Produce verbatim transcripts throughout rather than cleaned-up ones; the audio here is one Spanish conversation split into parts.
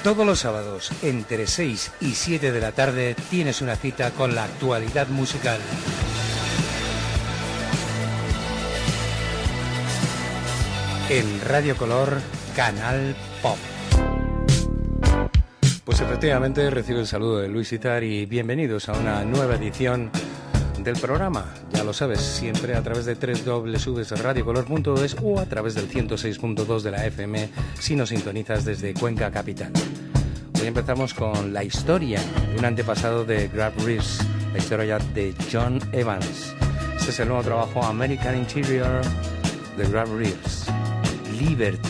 Todos los sábados, entre seis y siete de la tarde, tienes una cita con la actualidad musical. En Radio Color, Canal Pop. Pues efectivamente recibo el saludo de Luis Itar y bienvenidos a una nueva edición del programa. Ya lo sabes, siempre a través de doble u doble u doble u punto radio color punto es o a través del ciento seis punto dos de la F M si nos sintonizas desde Cuenca Capital. Hoy empezamos con la historia de un antepasado de Grab Reeves, la historia de John Evans. Este es el nuevo trabajo American Interior de Grab Reeves, Liberty.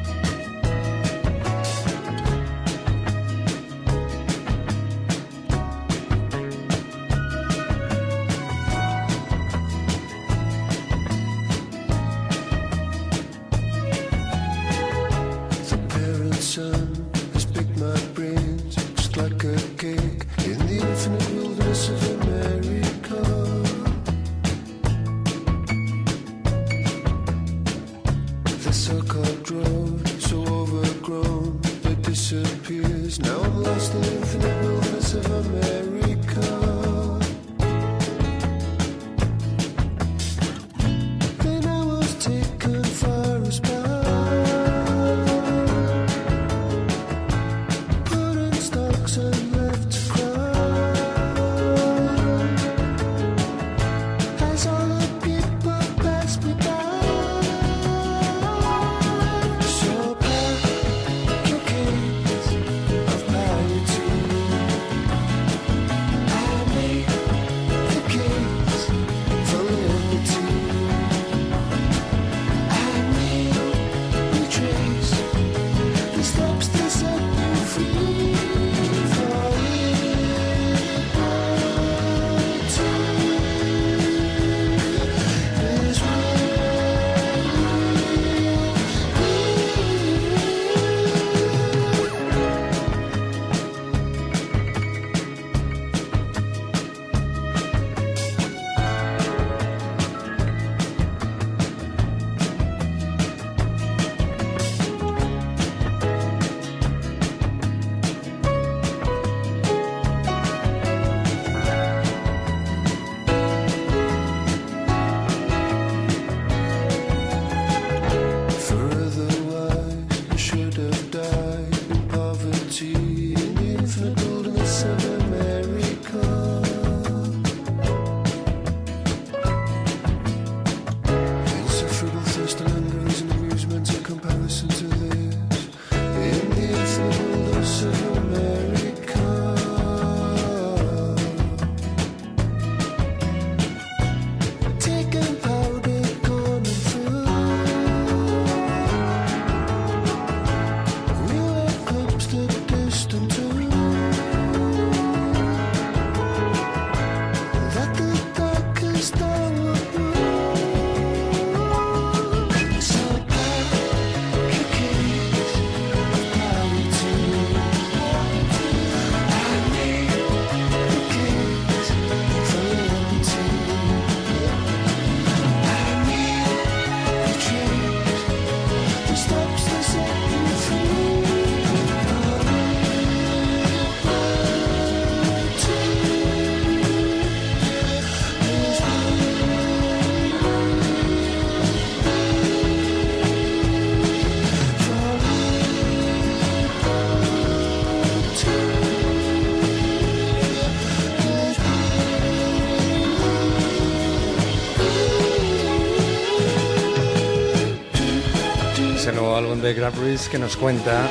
Álbum de Grab Reeves que nos cuenta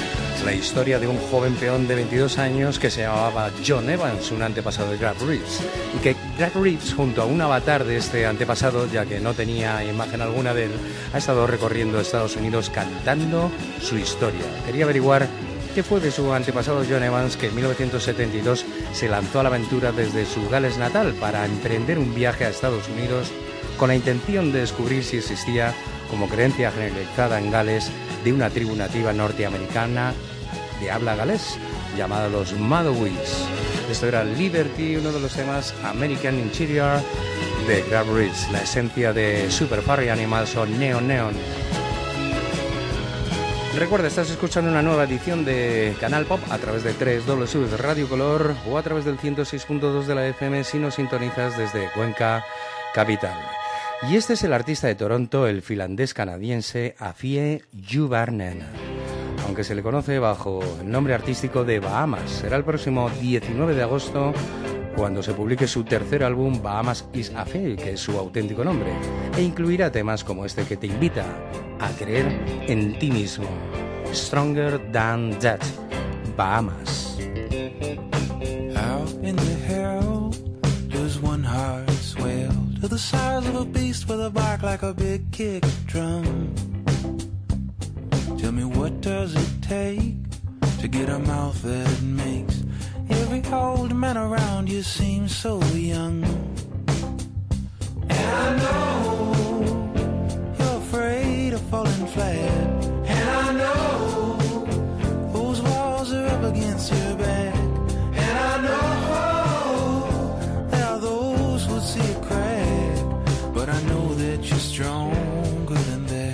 la historia de un joven peón de veintidós años que se llamaba John Evans, un antepasado de Grab Reeves, y que Grab Reeves, junto a un avatar de este antepasado, ya que no tenía imagen alguna de él, ha estado recorriendo Estados Unidos cantando su historia. Quería averiguar qué fue de su antepasado John Evans, que en mil novecientos setenta y dos se lanzó a la aventura desde su Gales natal para emprender un viaje a Estados Unidos con la intención de descubrir si existía, como creencia generalizada en Gales, de una tribu nativa norteamericana de habla galés, llamada los Madowies. Esto era Liberty, uno de los temas American Interior de Grab Reeves, la esencia de Super Furry Animals o Neon Neon. Recuerda, estás escuchando una nueva edición de Canal Pop a través de doble u doble u doble u punto Radio Color o a través del ciento seis punto dos de la F M si nos sintonizas desde Cuenca Capital. Y este es el artista de Toronto, el finlandés canadiense Afie Juvarnen, aunque se le conoce bajo el nombre artístico de Bahamas. Será el próximo diecinueve de agosto cuando se publique su tercer álbum, Bahamas is Afie, que es su auténtico nombre, e incluirá temas como este que te invita a creer en ti mismo. Stronger Than That, Bahamas. How in the hell does one heart swell to the size of a beast with a bark like a big kick drum? Tell me, what does it take to get a mouth that makes every old man around you seem so young? And I know you're afraid of falling flat, and I know those walls are up against your back, and I know there are those who see a crack, but I know that you're stronger than that.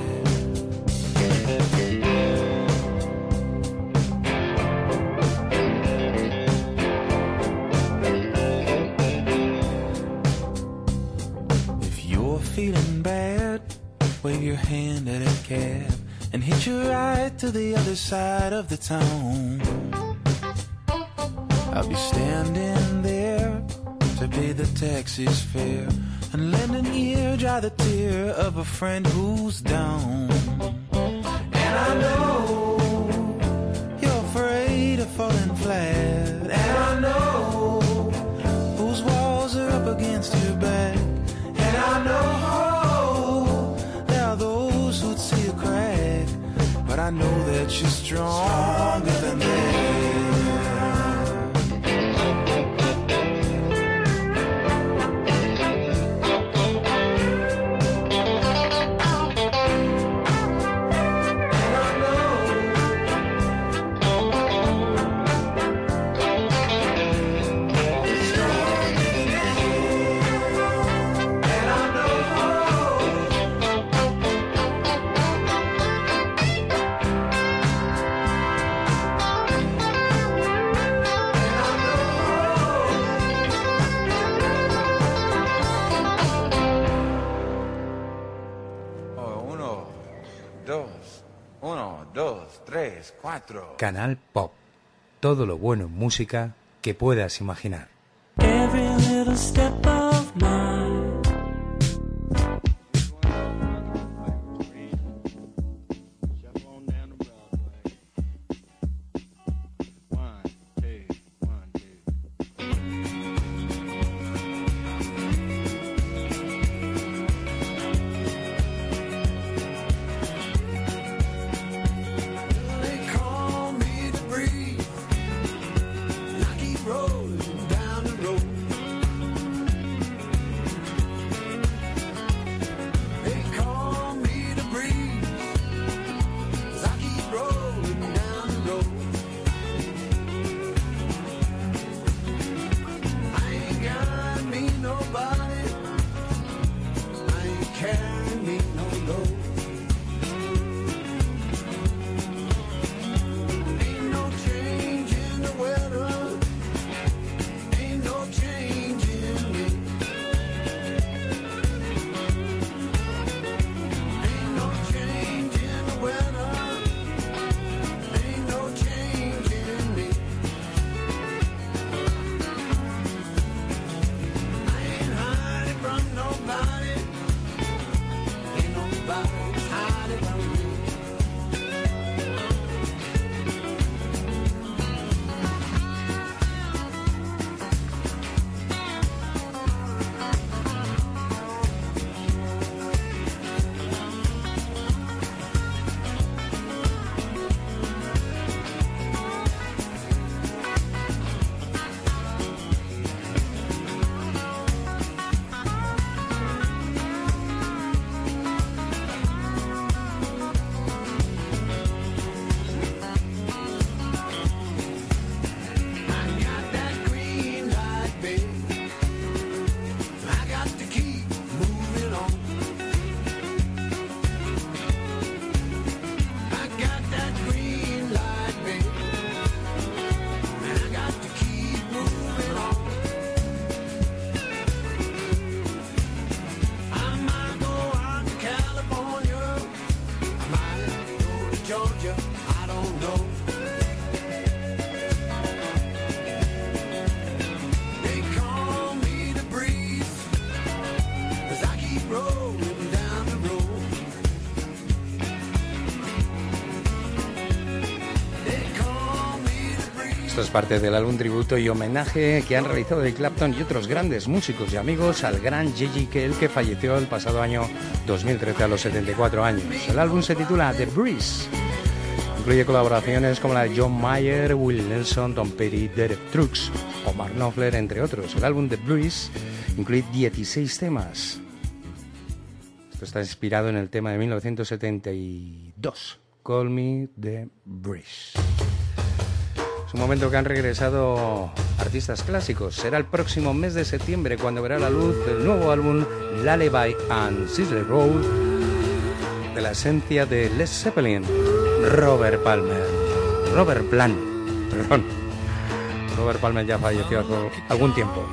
Feeling bad, wave your hand at a cab and hitch a ride to the other side of the town. I'll be standing there to pay the taxi's fare and lend an ear, dry the tear of a friend who's down. And I know you're afraid of falling flat, and I know those walls are up against your back, and I know there are those who'd see a crack, but I know that you're stronger than that. Canal Pop. Todo lo bueno en música que puedas imaginar. Every little step of mine. Georgia, I don't know. They call me the breeze, 'cause I keep rolling down the road. They call me the breeze. Esto es parte del álbum tributo y homenaje que han realizado Eric Clapton y otros grandes músicos y amigos al gran J J Cale, que falleció el pasado año dos mil trece a los setenta y cuatro años. El álbum se titula The Breeze. Incluye colaboraciones como la de John Mayer, Will Nelson, Tom Petty, Derek Trucks o Mark Knopfler, entre otros. El álbum The Breeze incluye dieciséis temas. Esto está inspirado en el tema de mil novecientos setenta y dos, Call Me The Breeze. Es un momento que han regresado artistas clásicos. Será el próximo mes de septiembre cuando verá la luz el nuevo álbum Lullaby and Sizzler Road, de la esencia de Led Zeppelin, Robert Palmer. Robert Plant, perdón. Robert Palmer ya falleció hace algún tiempo.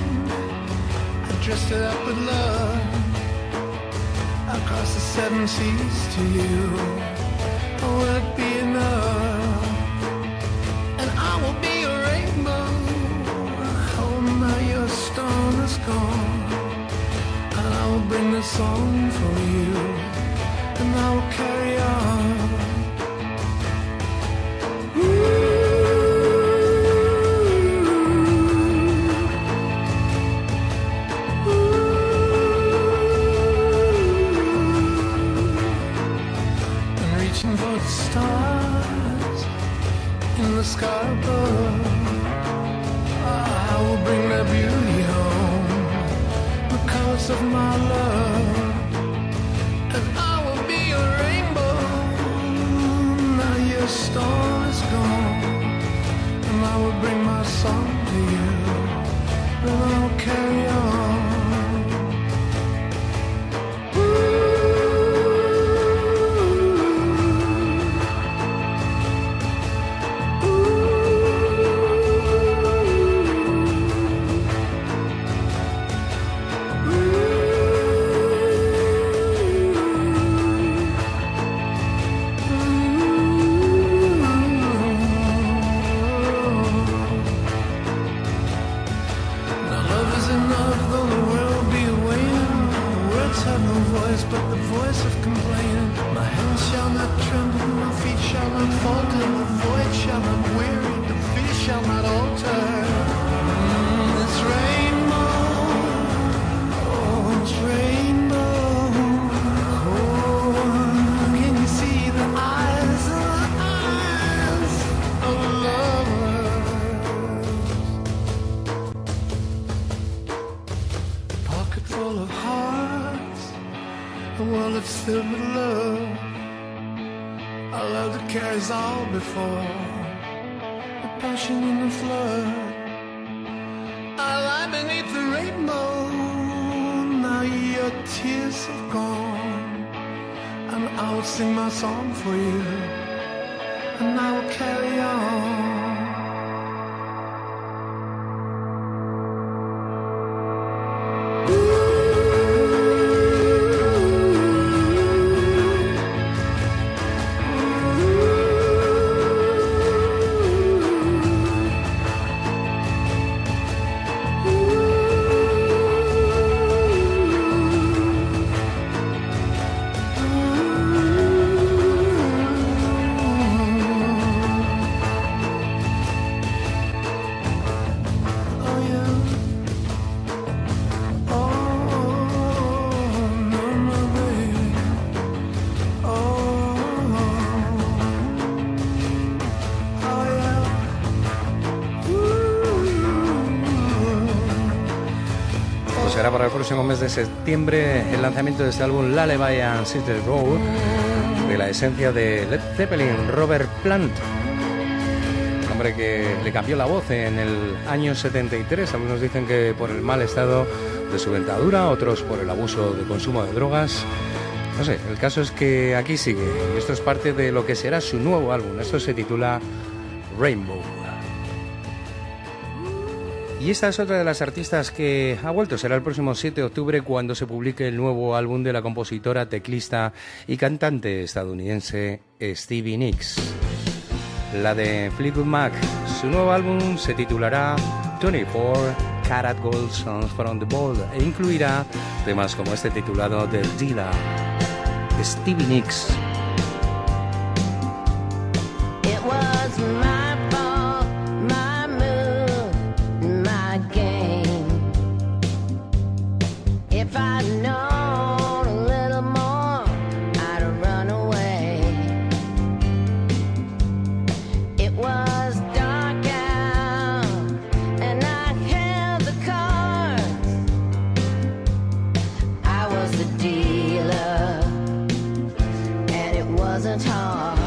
I will be a rainbow. Oh, now your storm is gone. And I will bring the song for you. And I will carry on. I'm reaching for the stars in the sky above. I will bring the beauty home, the colors of my love, and I will be a rainbow. Now your storm is gone, and I will bring my song to you, and I will carry on. Será para el próximo mes de septiembre el lanzamiento de este álbum Lullaby and Sizzler Road, de la esencia de Led Zeppelin, Robert Plant, hombre que le cambió la voz en el año setenta y tres. Algunos dicen que por el mal estado de su dentadura, otros por el abuso de consumo de drogas. No sé, el caso es que aquí sigue, y esto es parte de lo que será su nuevo álbum. Esto se titula Rainbow. Y esta es otra de las artistas que ha vuelto. Será el próximo siete de octubre cuando se publique el nuevo álbum de la compositora, teclista y cantante estadounidense Stevie Nicks. La de Fleetwood Mac, su nuevo álbum se titulará veinticuatro Karat Gold Songs from the Vault e incluirá temas como este titulado The Dealer. Stevie Nicks. It was my fault, my move, my game. If I'd known a little more, I'd have run away. It was dark out, and I held the cards. I was the dealer, and it wasn't hard.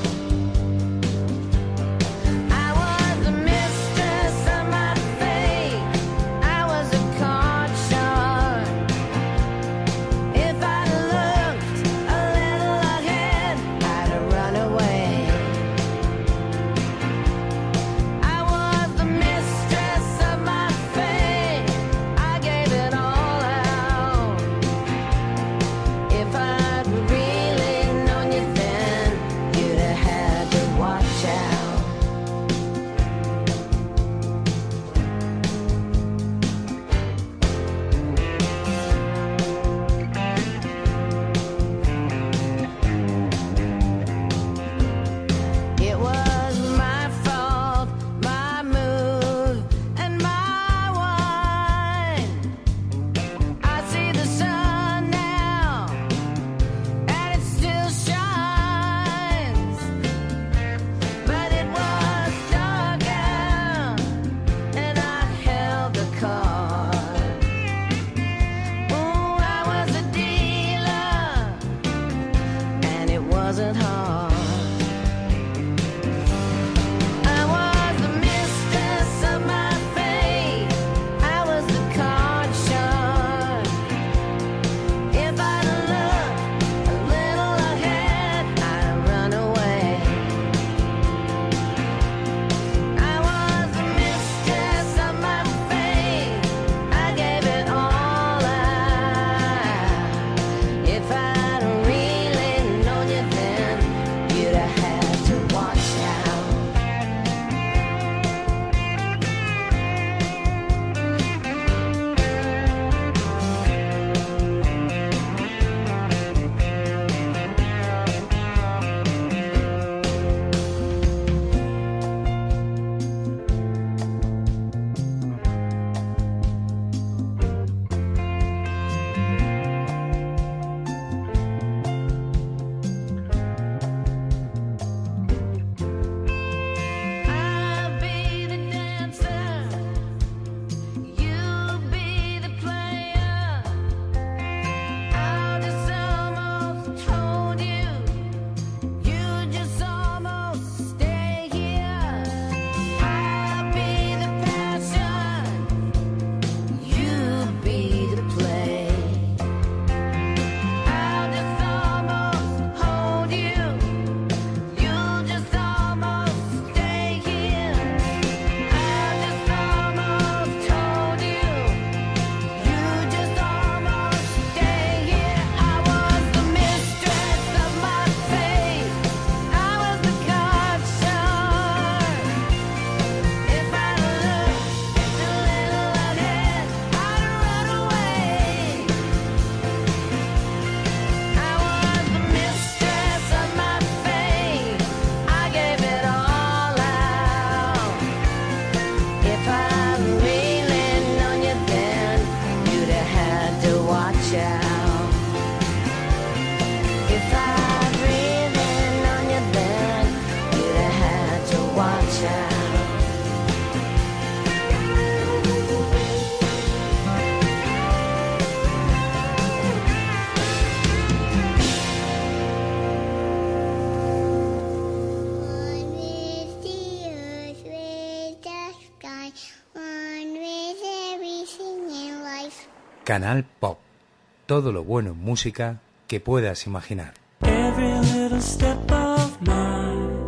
Canal Pop. Todo lo bueno en música que puedas imaginar. Every little step of mine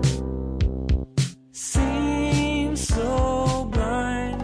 seems so blind.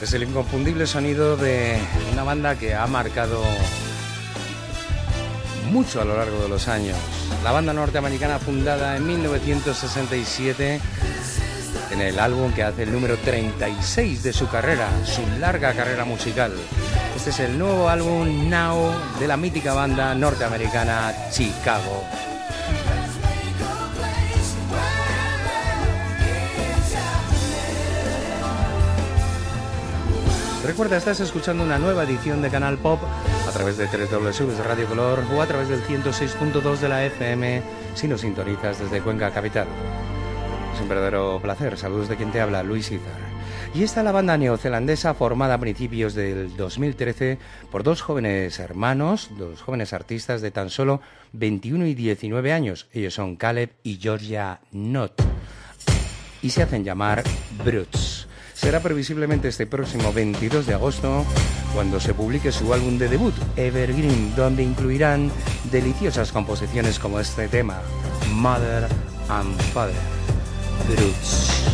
Es el inconfundible sonido de una banda que ha marcado mucho a lo largo de los años. La banda norteamericana fundada en mil novecientos sesenta y siete en el álbum que hace el número treinta y seis de su carrera, su larga carrera musical. Este es el nuevo álbum Now de la mítica banda norteamericana Chicago. Recuerda, estás escuchando una nueva edición de Canal Pop a través de doble u doble u doble u punto Radio Color o a través del ciento seis punto dos de la F M si nos sintonizas desde Cuenca Capital. Es un verdadero placer. Saludos de quien te habla, Luis Izar. Y esta es la banda neozelandesa formada a principios del dos mil trece por dos jóvenes hermanos, dos jóvenes artistas de tan solo veintiuno y diecinueve años. Ellos son Caleb y Georgia Knott y se hacen llamar Brutes. Será previsiblemente este próximo veintidós de agosto cuando se publique su álbum de debut, Evergreen, donde incluirán deliciosas composiciones como este tema, Mother and Father, Brutes.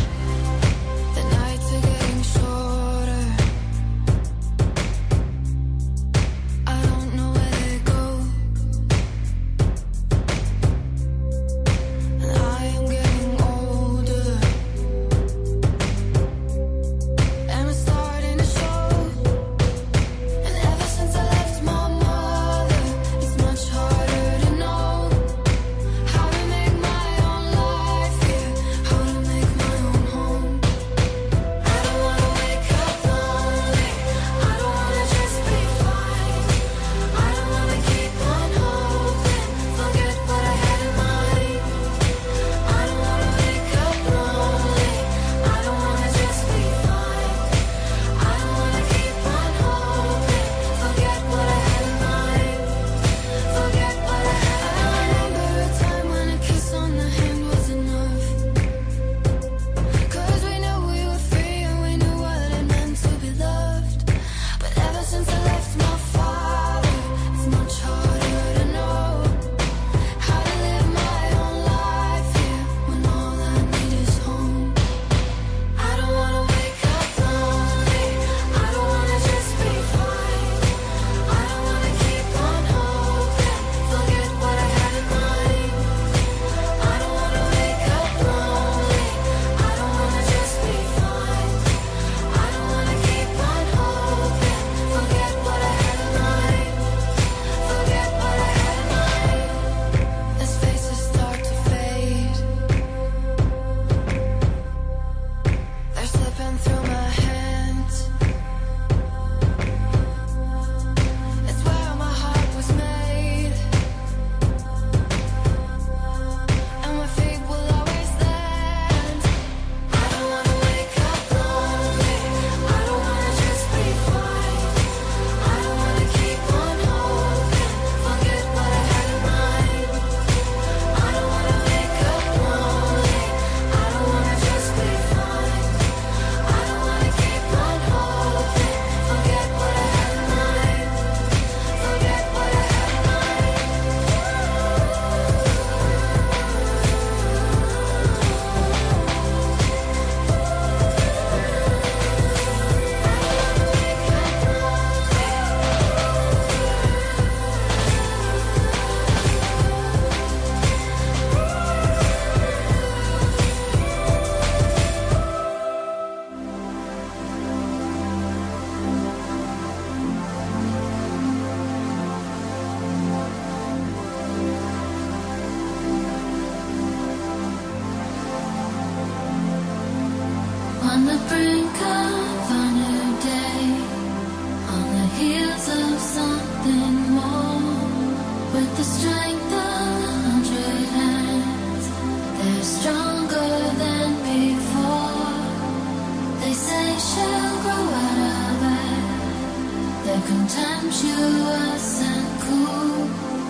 Contemptuous and cool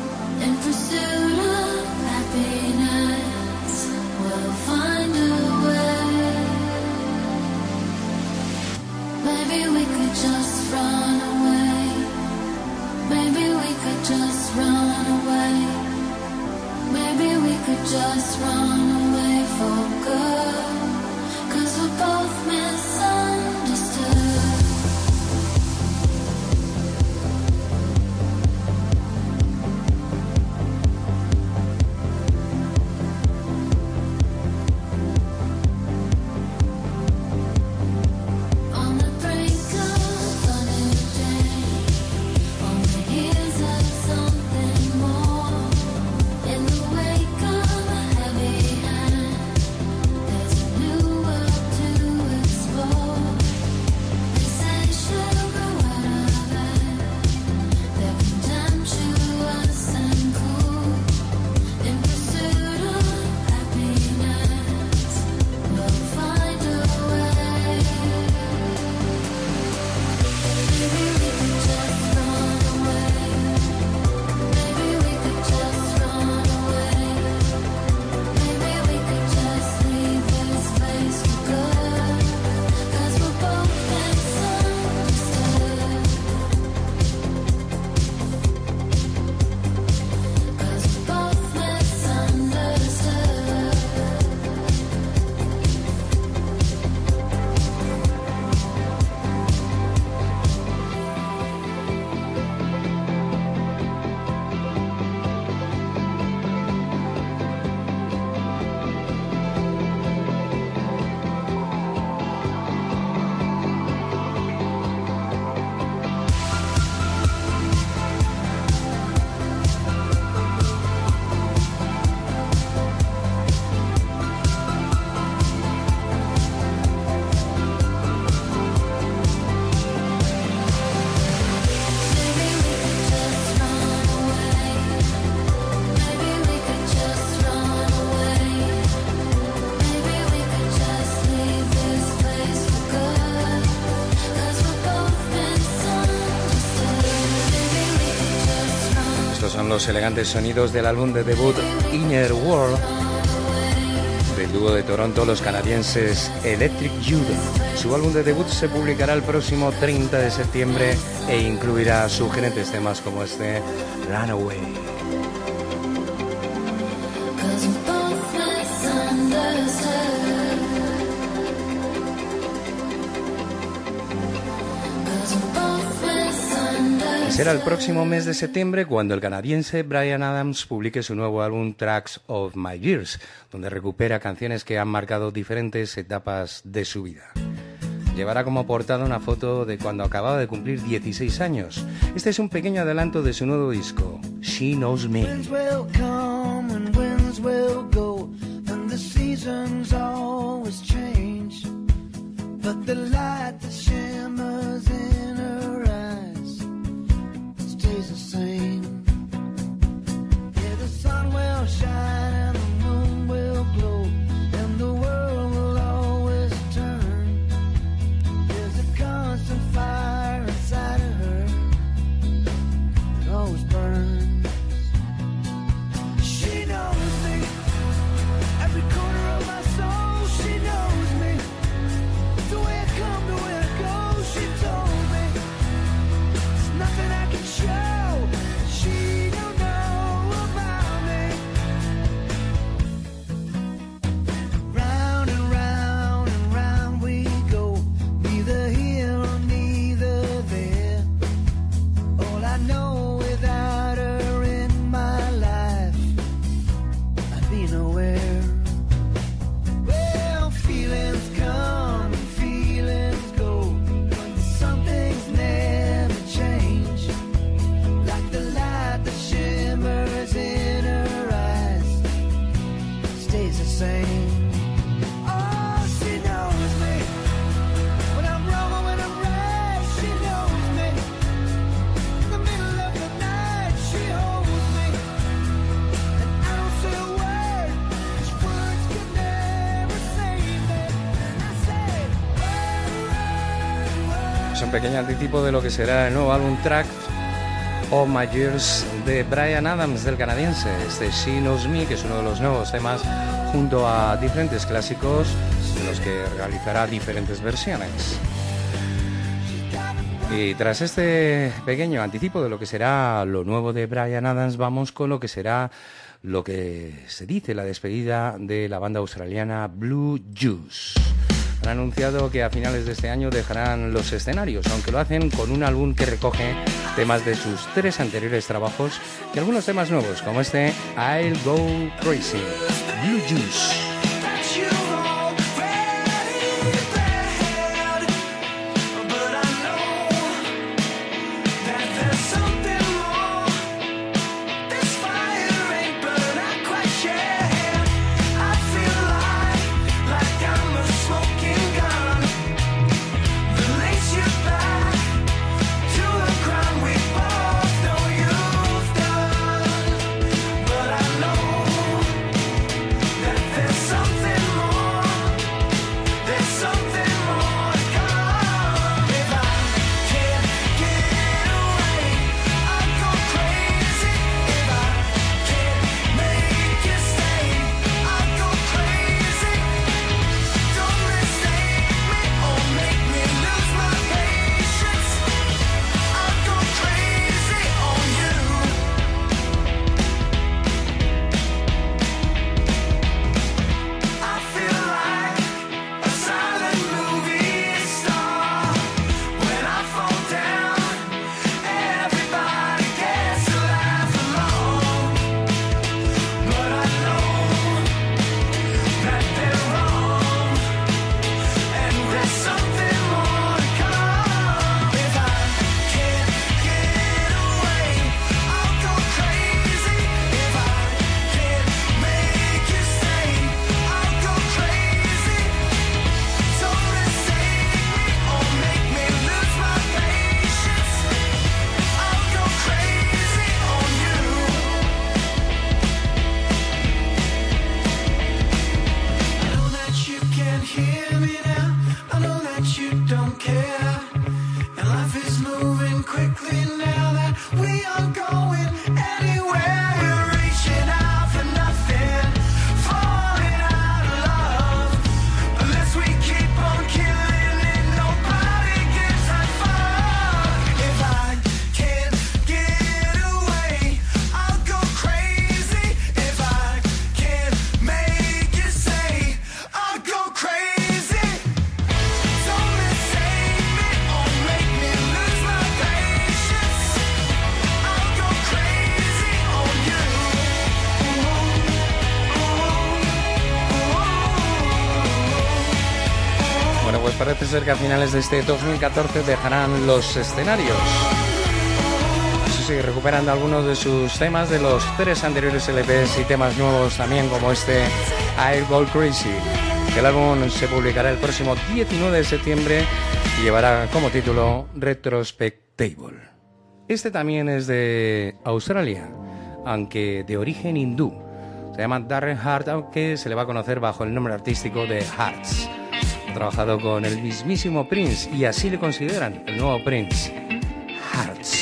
in pursuit of happiness, we'll find a way. Maybe we could just run away. Maybe we could just run away. Maybe we could just run away for good. 'Cause we're both misunderstood. los elegantes sonidos del álbum de debut Inner World del dúo de Toronto, los canadienses Electric Judo. Su álbum de debut se publicará el próximo treinta de septiembre e incluirá sugerentes temas como este Runaway. Será el próximo mes de septiembre cuando el canadiense Bryan Adams publique su nuevo álbum Tracks of My Years, donde recupera canciones que han marcado diferentes etapas de su vida. Llevará como portada una foto de cuando acababa de cumplir dieciséis años. Este es un pequeño adelanto de su nuevo disco, She Knows Me. Winds will come and winds will go, and the seasons always change. But the light that shimmers in her eyes stays the same. Yeah, the sun will shine and the moon will glow, and the world will always turn. There's a constant fire inside of her that always burns. She knows me, every corner of my soul. She knows me, the way I come, the way I go. She told me there's nothing I can show she don't know about me. Round and round and round we go, neither here or neither there. All I know, without her in my life, I'd be nowhere. Well, feelings come and feelings go, but some things never change. Like the light that shimmers in her eyes stays the same. Oh, she knows me, when I'm wrong or when I'm right. She knows me, in the middle of the night. She holds me, and I don't say a word, 'cause words can never save me. And I say, word, word, Es un pequeño anticipo de lo que será el nuevo álbum Tracks of My Years de Bryan Adams, del canadiense. Este She Knows Me, que es uno de los nuevos temas, junto a diferentes clásicos de los que realizará diferentes versiones. Y tras este pequeño anticipo de lo que será lo nuevo de Bryan Adams, vamos con lo que será lo que se dice la despedida de la banda australiana Blue Juice. Han anunciado que a finales de este año dejarán los escenarios, aunque lo hacen con un álbum que recoge temas de sus tres anteriores trabajos y algunos temas nuevos, como este I'll Go Crazy. Blue Juice. that you've already read. But I know that there's something more. This fire ain't burning quite yet. I feel like, like I'm a smoking gun that lays you back to a crime we both know you've done. But I know that there's parece ser que a finales de este dos mil catorce dejarán los escenarios. Eso sí, recuperando algunos de sus temas de los tres anteriores L Ps y temas nuevos también, como este I'll Go Crazy. El álbum se publicará el próximo diecinueve de septiembre y llevará como título Retrospectable. Este también es de Australia, aunque de origen hindú. Se llama Darren Hart, aunque se le va a conocer bajo el nombre artístico de Hearts. Ha trabajado con el mismísimo Prince y así le consideran el nuevo Prince. Hearts.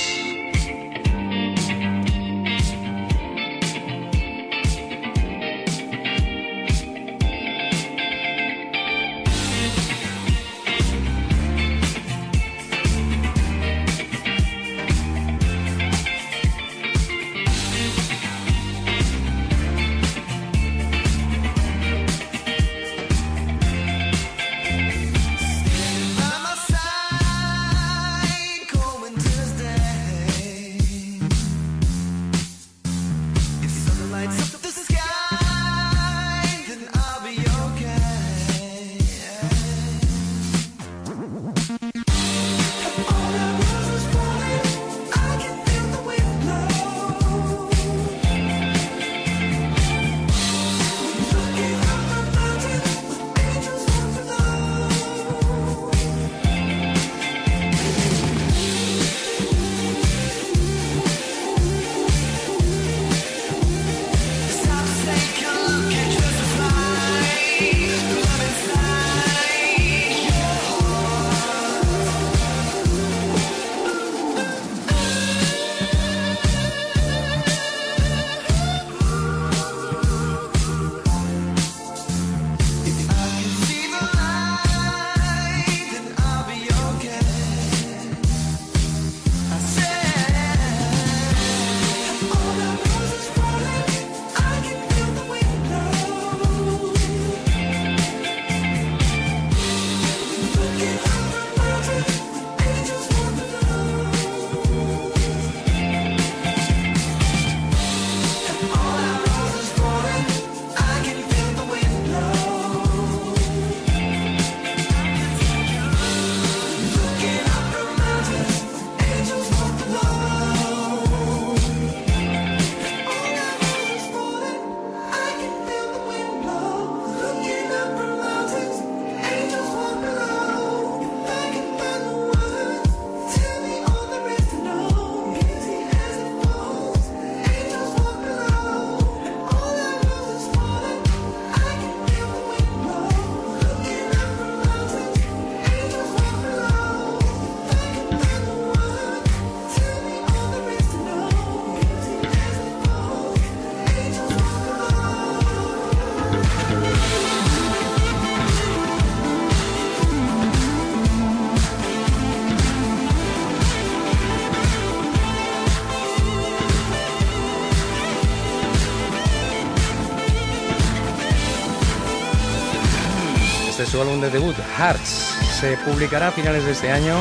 Su álbum de debut, Hearts, se publicará a finales de este año.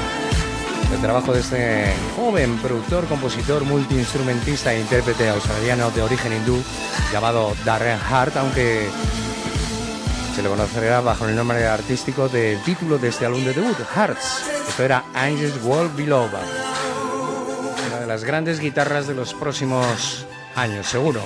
El trabajo de este joven productor, compositor, multiinstrumentista e intérprete australiano de origen hindú llamado Darren Hart, aunque se le conocerá bajo el nombre artístico del título de este álbum de debut, Hearts. Esto era Angels World Below, una de las grandes guitarras de los próximos años, seguro.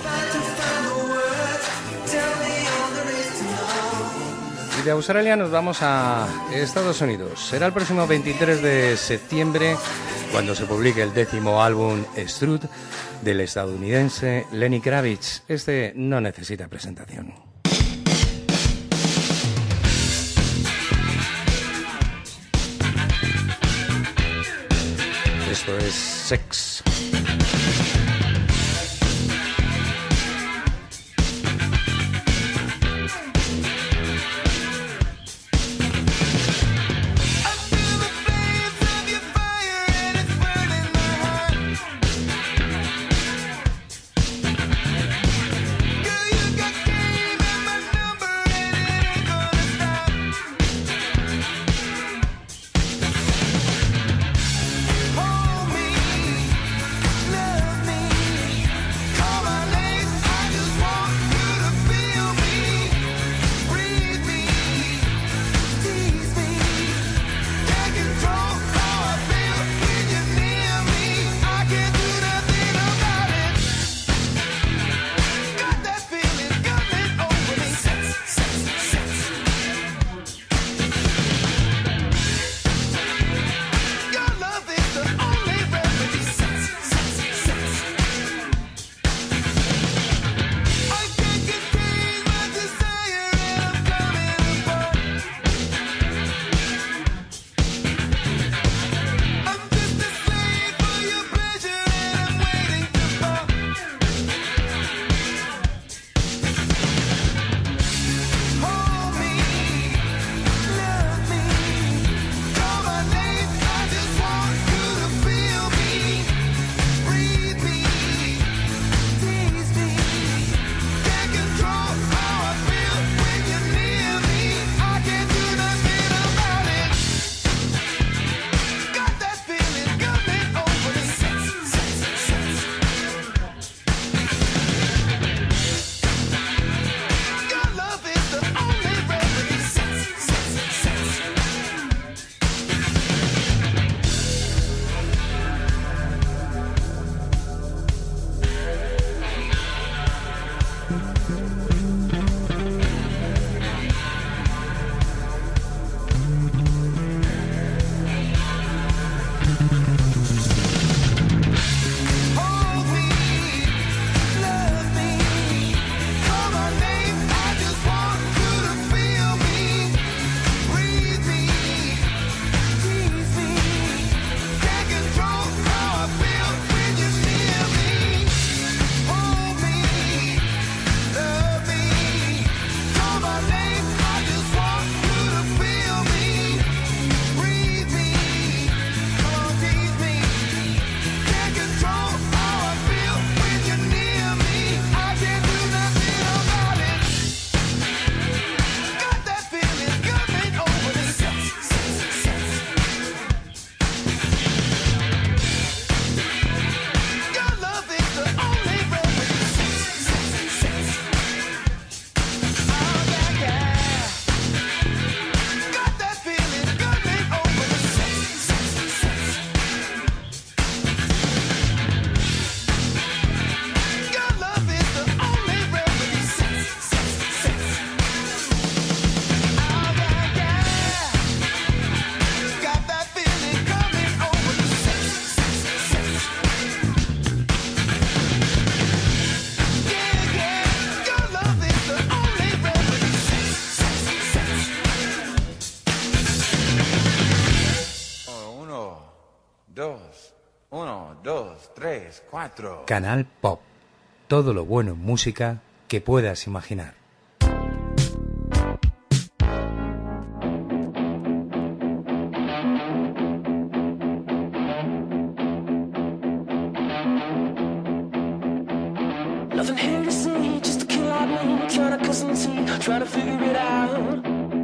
De Australia nos vamos a Estados Unidos. Será el próximo veintitrés de septiembre cuando se publique el décimo álbum Strut del estadounidense Lenny Kravitz. Este no necesita presentación. Esto es Sex. dos, tres, cuatro. Canal Pop. Todo lo bueno en música que puedas imaginar. Nothing here to see, just a kid like me, trying to cut some teeth, trying to figure it out.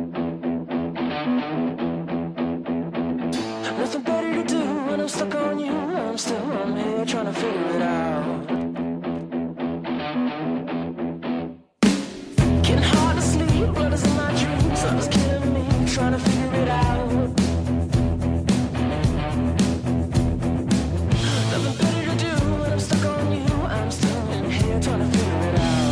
Nothing better to do when I'm stuck on you. I'm still on here trying to figure it out. Getting hard to sleep, blood is in my dreams. Love is killing me, trying to figure it out. Nothing better to do when I'm stuck on you. I'm still in here trying to figure it out.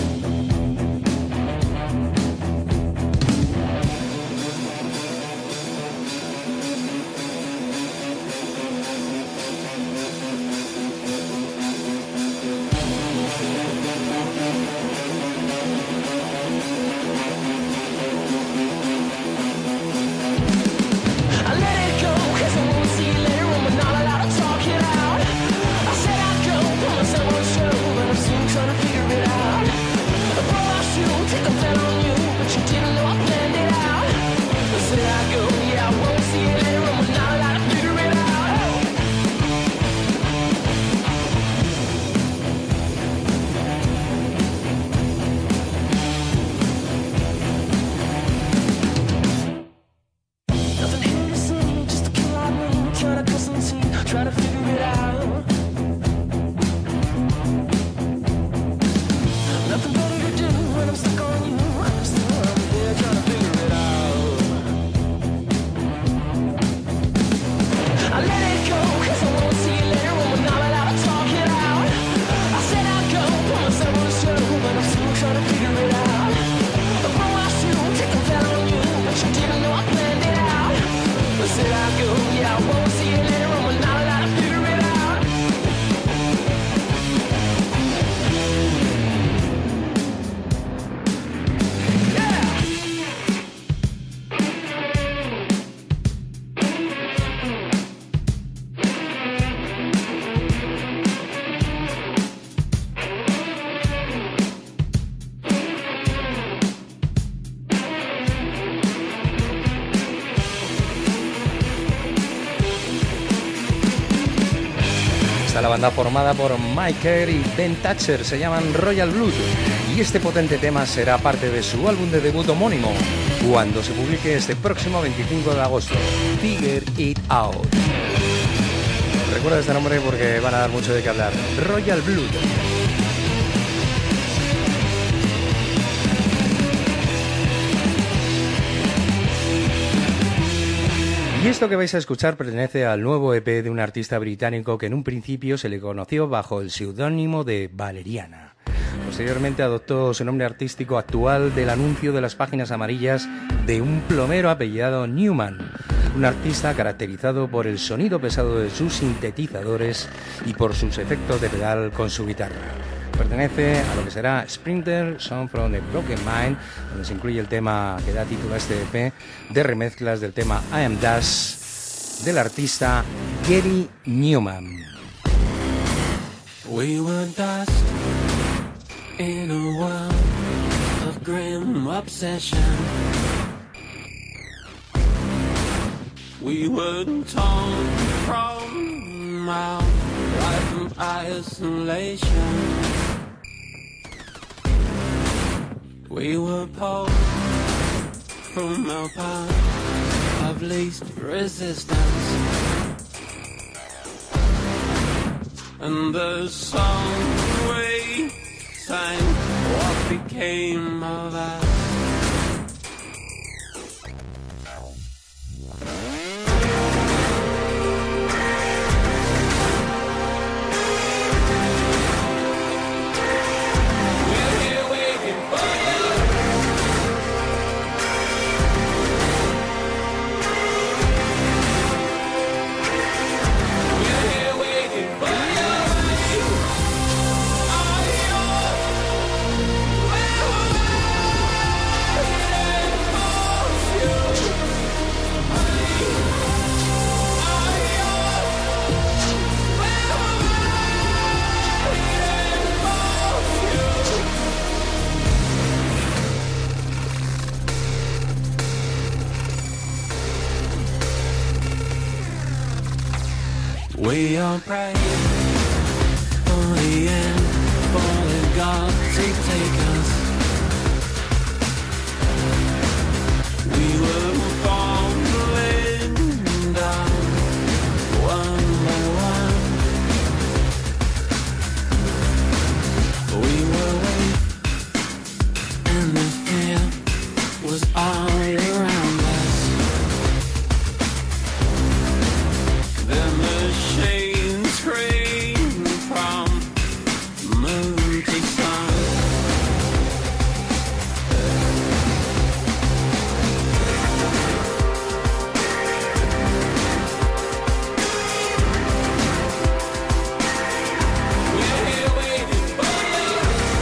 I let it go, cause I won't see you later when we're not allowed to talk it out. I said I'd go, put myself on show, but I'm still trying to figure it out. I throw my shoe, take a bet on you, but you didn't know I planned it out. I said I'd go, yeah, I won't see you later when we're not allowed to figure it out. Nothing here to see, just a kid like me, trying to cut some teeth, trying to figure it out. Nothing better to do when I'm stuck on you. I'm still up there trying to figure it out. I let it go, cause I won't see you later when we're not allowed to talk it out. I said I'd go, put myself on the show, but I'm still trying to figure it out. I throw my shoe, take a bet on you, but you didn't know I planned it out. I said I'd go, yeah, I won't see you later when we're not allowed to figure it out. Está la banda formada por Mike Kerr y Ben Thatcher, se llaman Royal Blood, y este potente tema será parte de su álbum de debut homónimo, cuando se publique este próximo veinticinco de agosto, Figure It Out. Recuerda este nombre porque van a dar mucho de qué hablar, Royal Blood. Y esto que vais a escuchar pertenece al nuevo E P de un artista británico que en un principio se le conoció bajo el seudónimo de Valeriana. Posteriormente adoptó su nombre artístico actual del anuncio de las páginas amarillas de un plomero apellidado Newman, un artista caracterizado por el sonido pesado de sus sintetizadores y por sus efectos de pedal con su guitarra. Pertenece a lo que será Sprinter Song from the Broken Mind, donde se incluye el tema que da título a este E P de remezclas del tema I Am Dust del artista Gary Newman. We were dust in a world of grim obsession. We were torn from our life from isolation. We were pulled from our path of least resistance, and the song we sang, what became of us? Are you? We are praying for the end, for the God to take us. We were falling down one by one. We were weak and the fear was all around us. The machines scream from moon to sun. We're here waiting for you.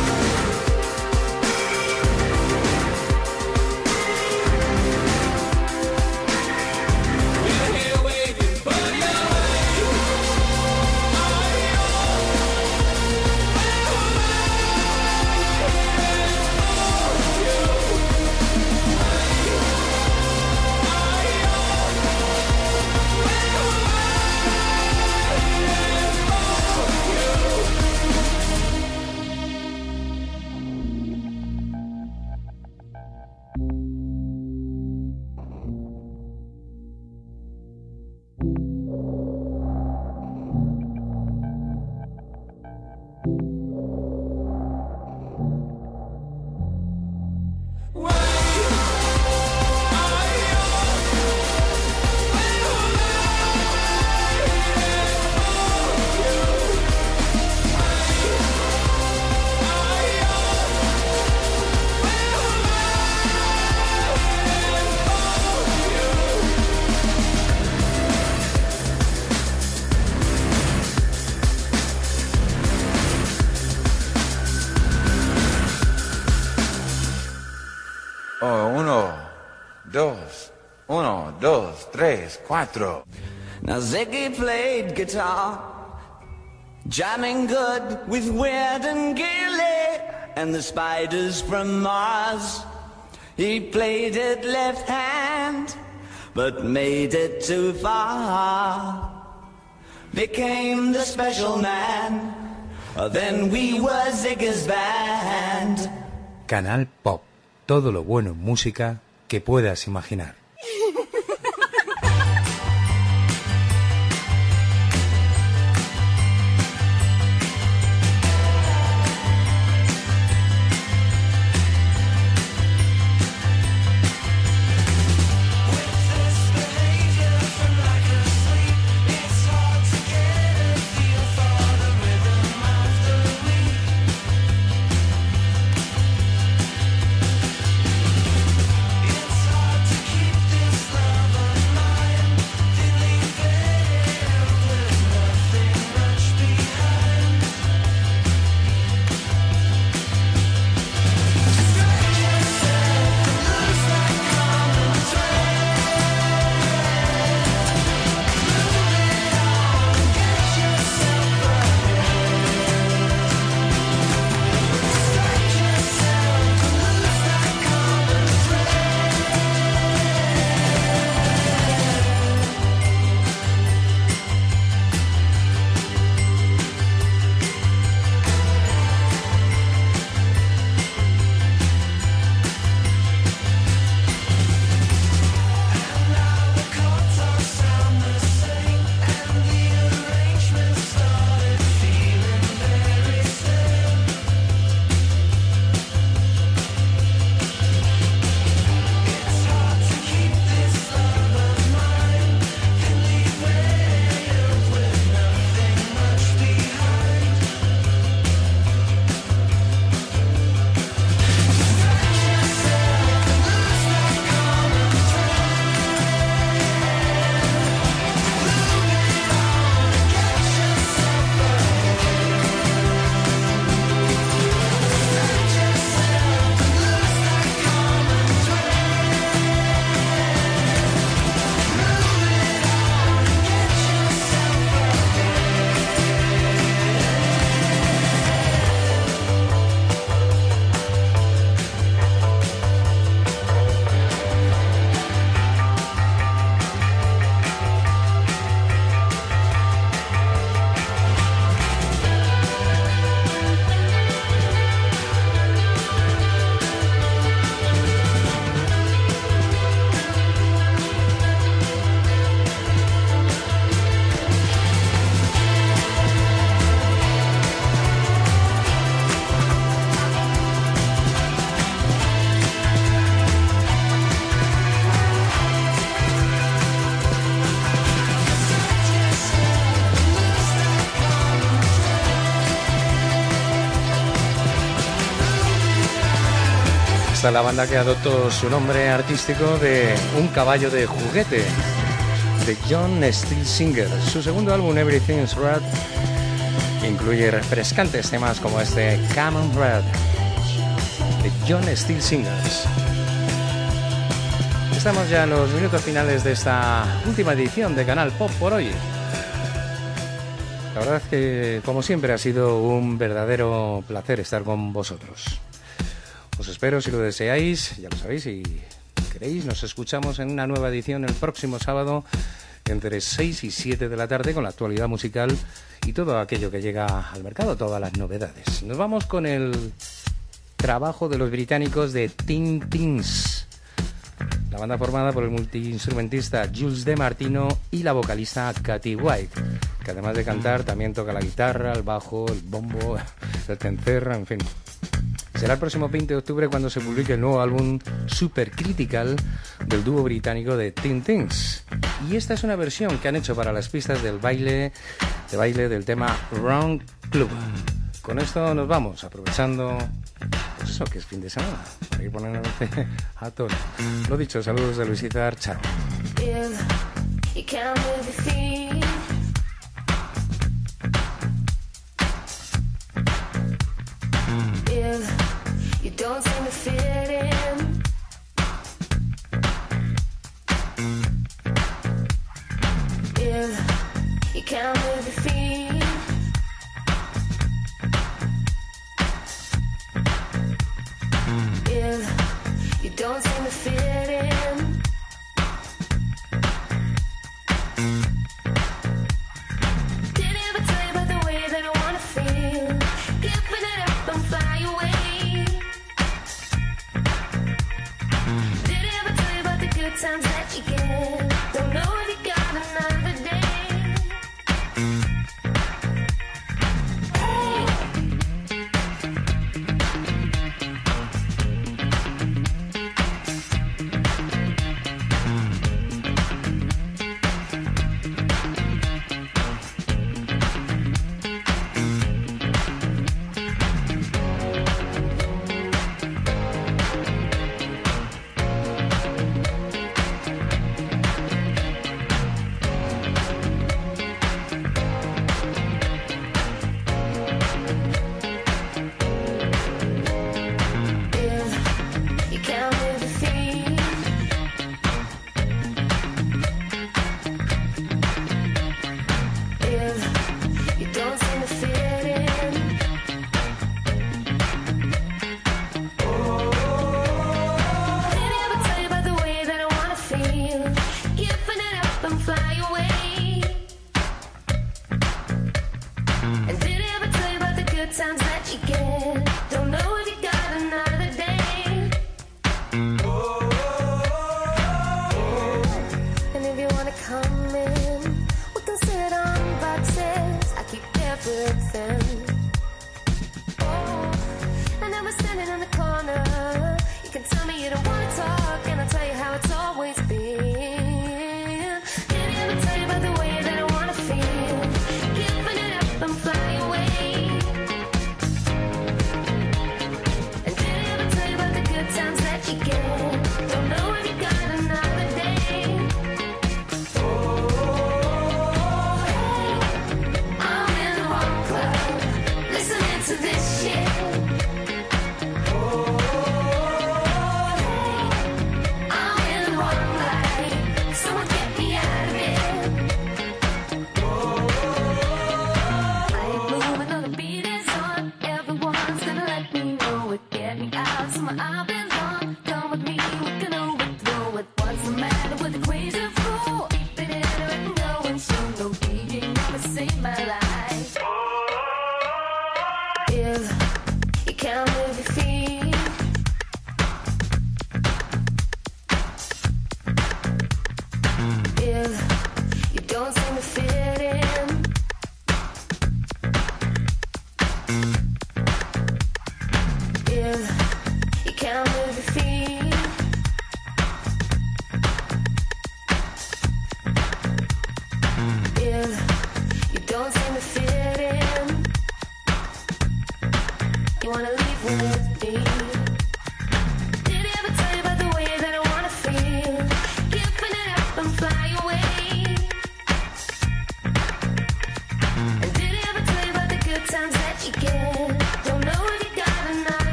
We're here waiting for you. Oh, uno, dos, uno, dos, tres, cuatro. Now Ziggy played guitar, jamming good with Weird and Gilly and the Spiders from Mars. He played it left hand, but made it too far. Became the special man, then we were Ziggy's band. Canal Pop. Todo lo bueno en música que puedas imaginar. It's hard to keep Esta es la banda que adoptó su nombre artístico de un caballo de juguete, de John Steele Singer. Su segundo álbum, Everything's Red, incluye refrescantes temas como este Come on Red, de John Steele Singers. Estamos ya en los minutos finales de esta última edición de Canal Pop por hoy. La verdad es que, como siempre, ha sido un verdadero placer estar con vosotros. Os espero, si lo deseáis, ya lo sabéis, si queréis, nos escuchamos en una nueva edición el próximo sábado entre seis y siete de la tarde con la actualidad musical y todo aquello que llega al mercado, todas las novedades. Nos vamos con el trabajo de los británicos de Tin Tins, la banda formada por el multiinstrumentista Jules De Martino y la vocalista Katy White, que además de cantar también toca la guitarra, el bajo, el bombo, el cencerro, en fin. Será el próximo veinte de octubre cuando se publique el nuevo álbum Super Critical del dúo británico de Tin Tins. Y esta es una versión que han hecho para las pistas del baile, de baile del tema Wrong Club. Con esto nos vamos, aprovechando, pues eso, que es fin de semana, para ir poniéndonos a tono. Lo dicho, saludos de Luisita Archao. You don't seem to fit in. If you can't move your feet, if you don't seem to fit in, did I ever tell you about the way that I wanna feel? Giving it up and fly away. Times that you get, don't know if you got another day. Times that you get, don't know if you got another day. And if you wanna come in, we can sit on boxes. I keep everything. Oh, and then we're standing in the corner. You can tell me you don't wanna talk, and I'll tell you how it's always been. Did I ever tell you about the way that I wanna feel? Giving it up and fly away. Times that you get, don't know if you got another day. Oh, hey, I'm in the wrong club, listening to this shit. Oh, hey, I'm in the wrong light, someone get me out of it. Oh, I ain't moving, no, the beat is on. Everyone's gonna let me know it, get me out, so my I've been. You can't move your feet.